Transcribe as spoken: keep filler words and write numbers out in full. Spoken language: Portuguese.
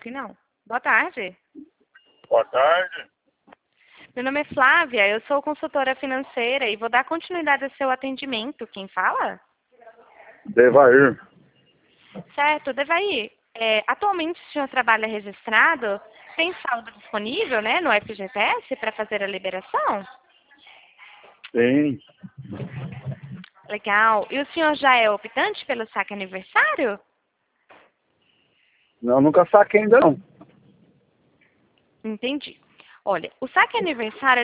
que não. Boa tarde. Boa tarde. Meu nome é Flávia, eu sou consultora financeira e vou dar continuidade ao seu atendimento. Quem fala? Devair. Certo, Devair. É, atualmente o senhor trabalha registrado? Tem saldo disponível, né, no F G T S para fazer a liberação? Sim. Legal. E o senhor já é optante pelo saque aniversário? Não, nunca saquei ainda não. Entendi. Olha, o saque aniversário